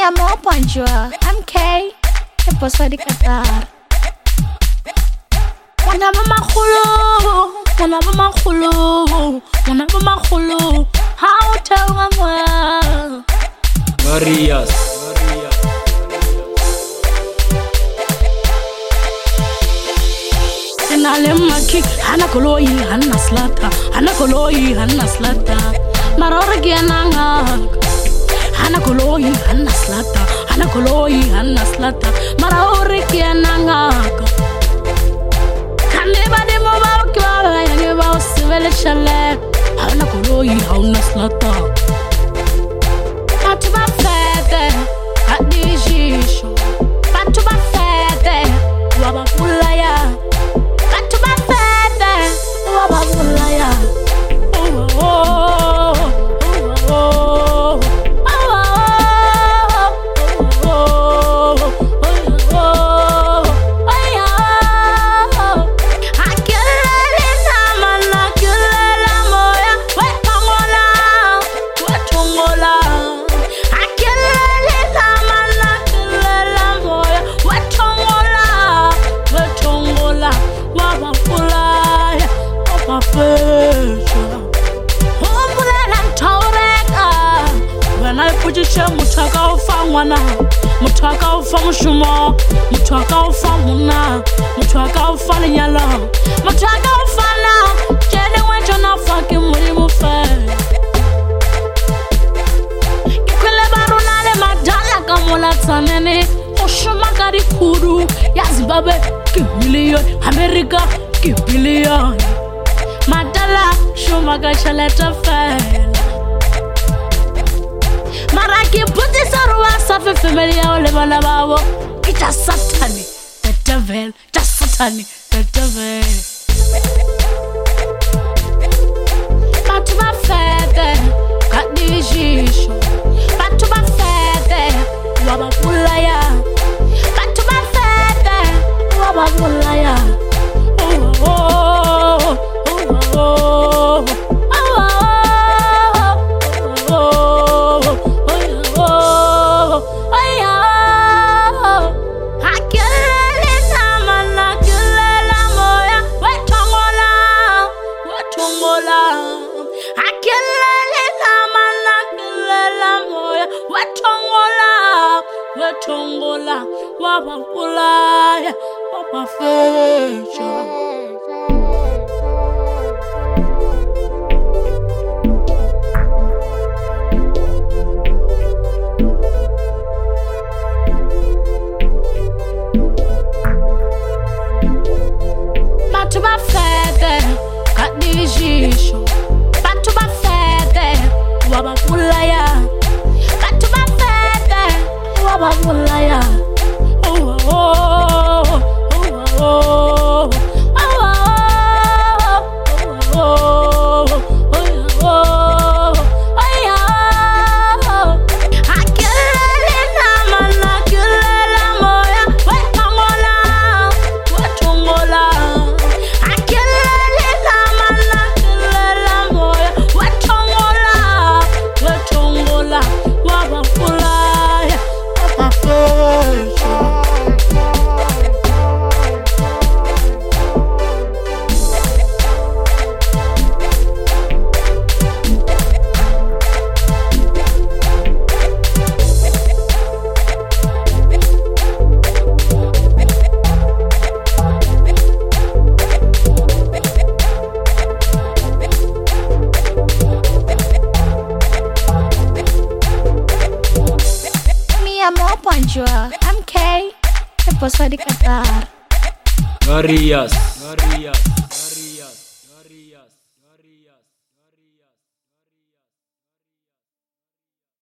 amor, bonjour. I'm Kay, the boss for the Qatar. Whenever my khulu, how tell my well. Marias. Nalemaki hana koloi hana slata marora giananga hana koloi hana slata marora giananga kande bade mo ba kwa yange ba sivele chale hana koloi hana slata patu ba fete adijisho patu ba fete wa ba pulaya. Mutaka ufa mwana, mutaka ufa mushumo, mutaka ufa muna, mutaka ufa nyala, mutaka ufa na, jene wecho na fucking muri mufe. Ikwele baru nale madala kamola tanene, oshuma kari kuru, ya Zimbabwe kibilion, America kibilion, madala shuma kachaleta fe. Maraki puti sarwa safi familia ole bana babo kita satani the devil just satani the devil patu ba fete kadijisho patu ba fete waba pulaya patu ba fete waba pulaya Wetongola, waba pulaya, waba fecha. Batu ba fete, kadijisho. Batu ba fete, waba pulaya. Batu ba fete, waba pulaya. Oh oh oh oh oh. Bonjour, I'm Kay, the boss for the Qatar. Marias.